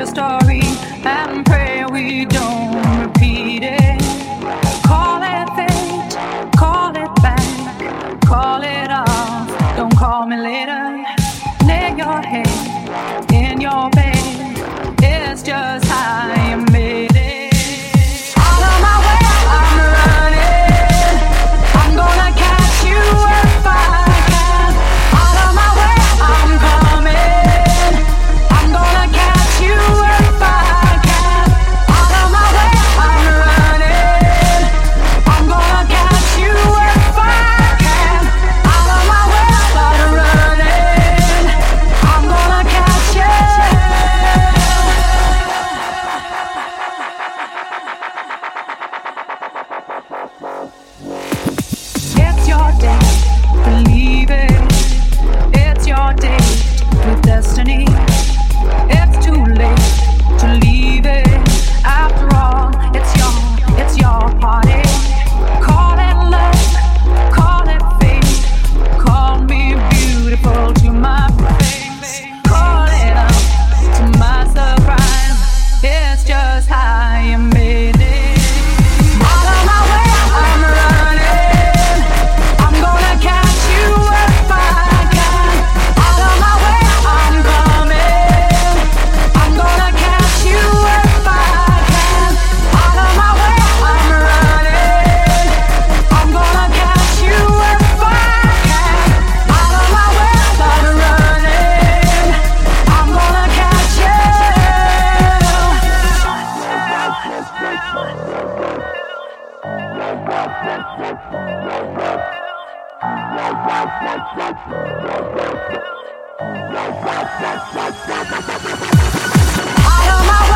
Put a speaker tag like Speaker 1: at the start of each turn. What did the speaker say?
Speaker 1: story and pray we don't repeat it. Call it fate, call it back, call it off. Don't call me later. Lay your head in your bed. It's just how you made it. Out of my way, I'm running. I'm gonna catch you if I can. Out of my way, I'm coming. I'm gonna catch you if I can. Out of my way, I'm running. I'm gonna catch you if I can. Out of my way, I'm running. I'm gonna catch you. It's your day, believe it. It's your day with destiny. It's too late to leave it. After all, it's your party. Call it love, call it fate. Call me beautiful to my face. Call it up to my surprise. It's just how you made it. Out of my way, I'm running. I'm gonna catch you if I can. Out of my way, I'm coming. I'm gonna catch you if I can. Out of my way, I'm running. I'm gonna catch you if I can. Out of my way, I'm running. I'm gonna catch you. Out of my